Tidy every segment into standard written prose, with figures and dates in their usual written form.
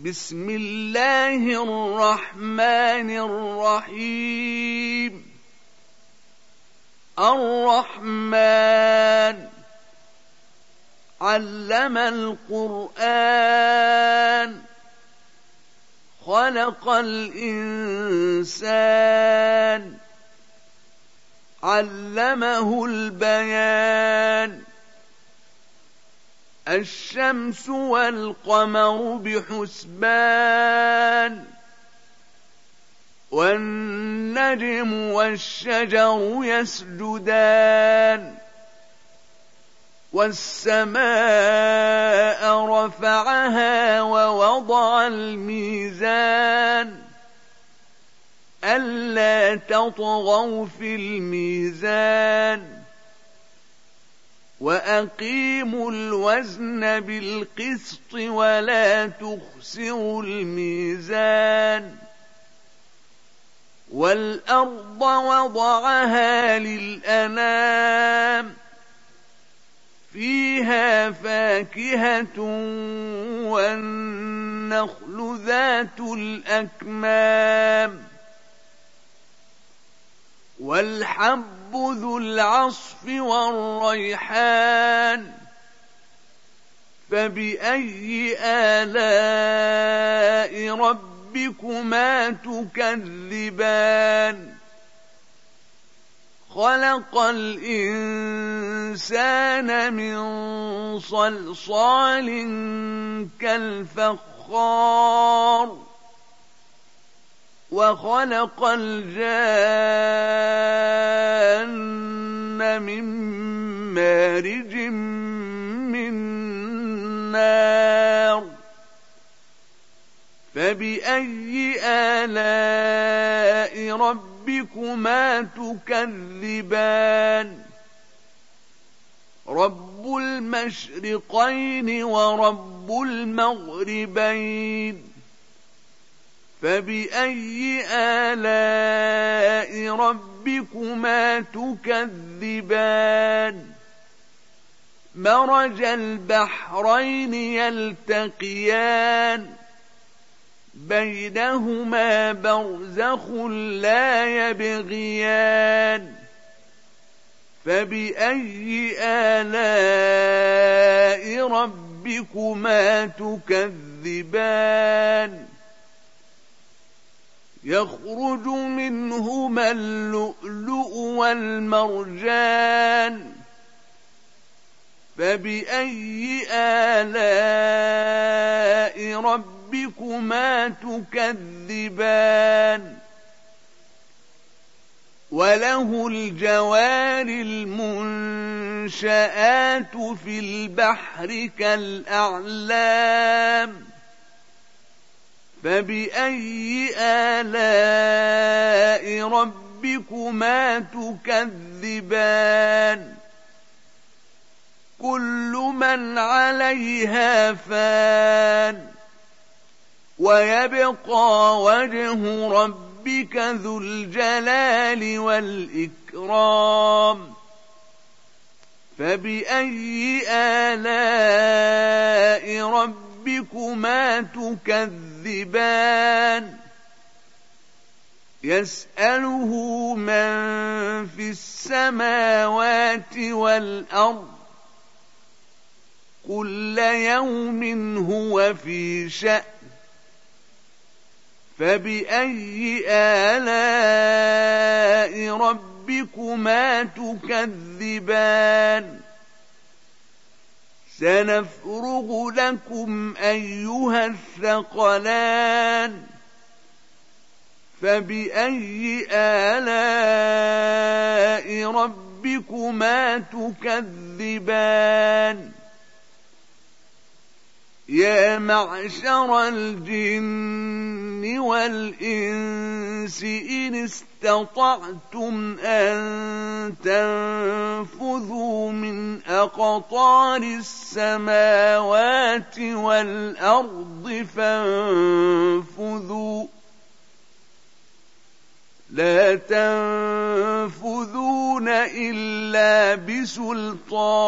بسم الله الرحمن الرحيم الرحمن علم القرآن خلق الإنسان علمه البيان الشمس والقمر بحسبان والنجم والشجر يسجدان والسماء رفعها ووضع الميزان ألا تطغوا في الميزان وأقيموا الوزن بالقسط ولا تخسروا الميزان والأرض وضعها للأنام فيها فاكهة والنخل ذات الأكمام والحب ذو العصف والريحان فبأي آلاء ربكما تكذبان خلق الإنسان من صلصال كالفخار وخلق الجان من مارج من نار فبأي آلاء ربكما تكذبان رب المشرقين ورب المغربين فبأي آلاء ربكما تكذبان مرج البحرين يلتقيان بينهما برزخ لا يبغيان فبأي آلاء ربكما تكذبان يخرج منهما اللؤلؤ والمرجان فبأي آلاء ربكما تكذبان وله الجوار المنشآت في البحر كالأعلام فبأي آلاء ربكما تكذبان كل من عليها فان ويبقى وجه ربك ذو الجلال والإكرام فبأي آلاء ربكما تكذبان يسأله من في السماوات والأرض كل يوم هو في شأن فبأي آلاء ربكما تكذبان سنفرغ لكم أيها الثقلان فبأي آلاء ربكما تكذبان يا معشر الجن والإنس إن استطعتم أن تنفذوا من أقطار السماوات والأرض فانفذوا لا تنفذون إلا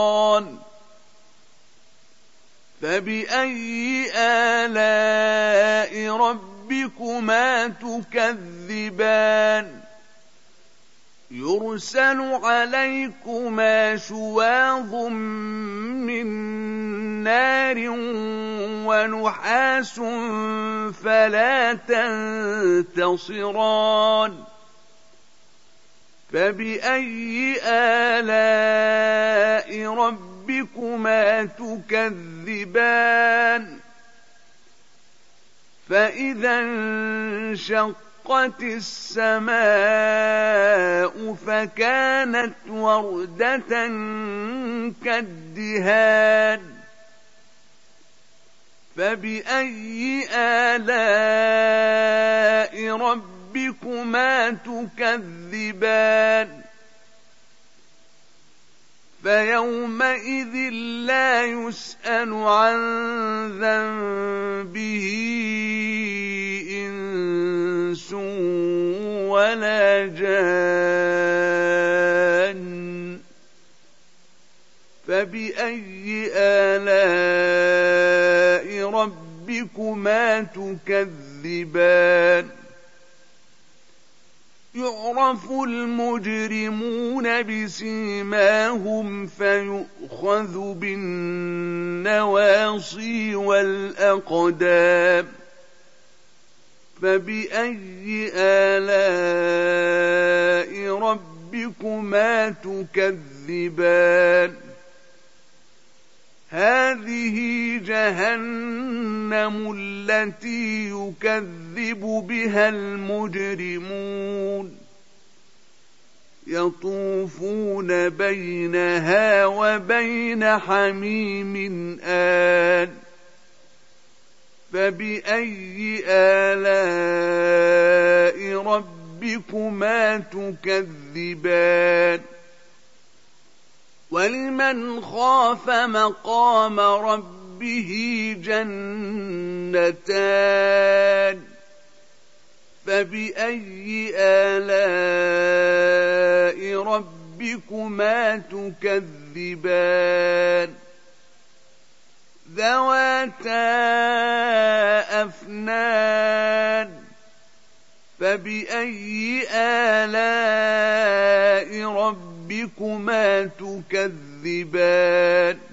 بسلطان فبأي آلاء آلاء ربكما تكذبان يرسل عليكما شواظ من نار ونحاس فلا تنتصران فبأي آلاء ربكما تكذبان فإذا انشقت السماء فكانت وردة كالدهان فبأي آلاء ربكما تكذبان فيومئذ لا يسأل عن ذنبه إنس ولا جان فبأي آلاء ربكما تكذبان يعرف المجرمون بسيماهم فيؤخذ بالنواصي والأقدام فبأي آلاء ربكما تكذبان هذه جهنم التي يكذب بها المجرمون يطوفون بينها وبين حميم آن فبأي آلاء ربكما تكذبان ولمن خاف مقام ربه جنتان فبأي آلاء ربكما تكذبان ذواتا أفنان فبأي آلاء ربكما تكذبان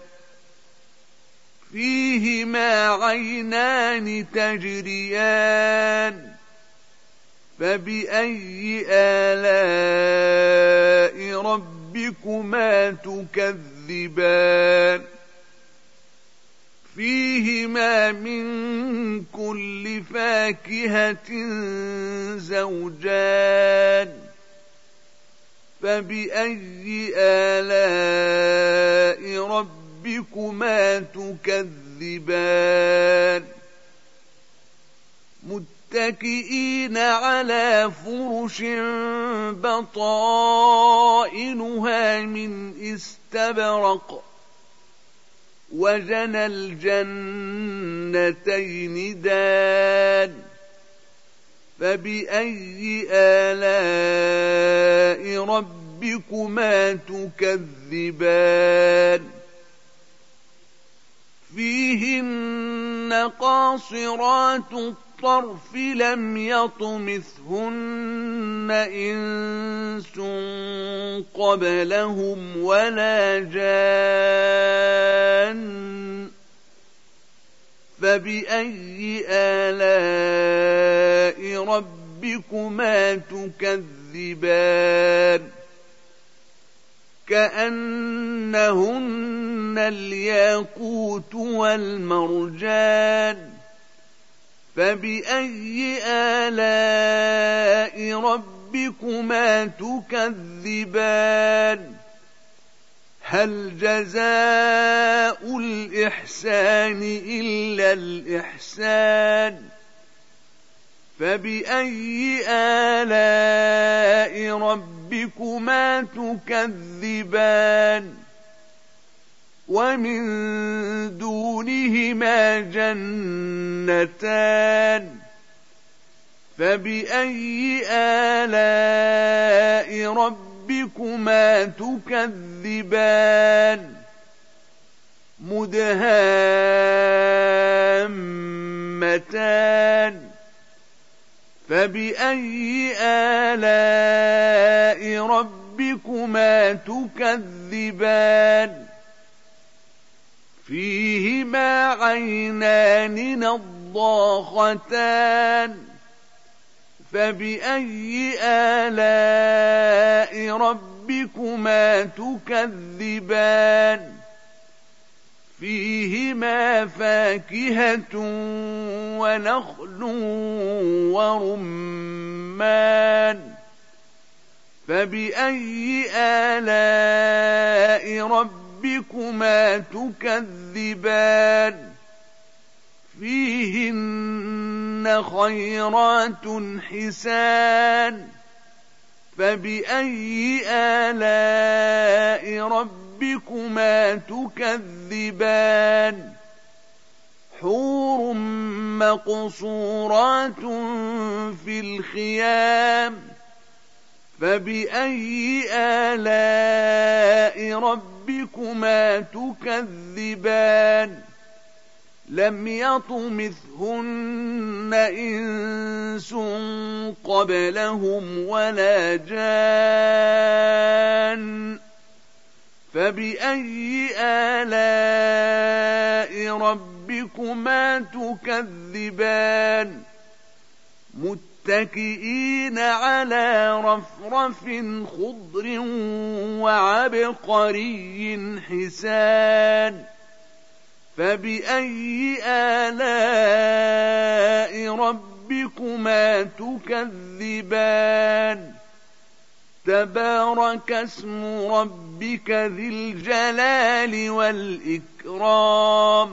فيهما عينان تجريان فبأي آلاء ربكما تكذبان فيهما من كل فاكهة زوجان فبأي آلاء ربكما تكذبان متكئين على فرش بطائنها من استبرق وجنى الجنتين دان فبأي آلاء ربكما تكذبان فيهن قاصرات الطرف لم يطمثهن إنس قبلهم ولا جان فبأي آلاء ربكما تكذبان كأنهن الياقوت والمرجان فبأي آلاء ربكما تكذبان هل جزاء الإحسان إلا الإحسان فبأي آلاء ربكما تكذبان ومن دونهما جنتان فبأي آلاء ربكما تكذبان مدهامتان فاكهتان فبأي آلاء ربكما تكذبان فيهما عينان نضاختان فبأي آلاء ربكما تكذبان فيهما فاكهة ونخل ورمان فبأي آلاء ربكما تكذبان فيهن خيرات حسان فبأي آلاء ربكما تكذبان حور مقصورات في الخيام فبأي آلاء ربكما تكذبان لم يطمثهن إنس قبلهم ولا جان فبأي آلاء ربكما تكذبان متكئين على رفرف خضر وعبقري حسان فبأي آلاء ربكما تكذبان تبارك اسم ربك ذي الجلال والإكرام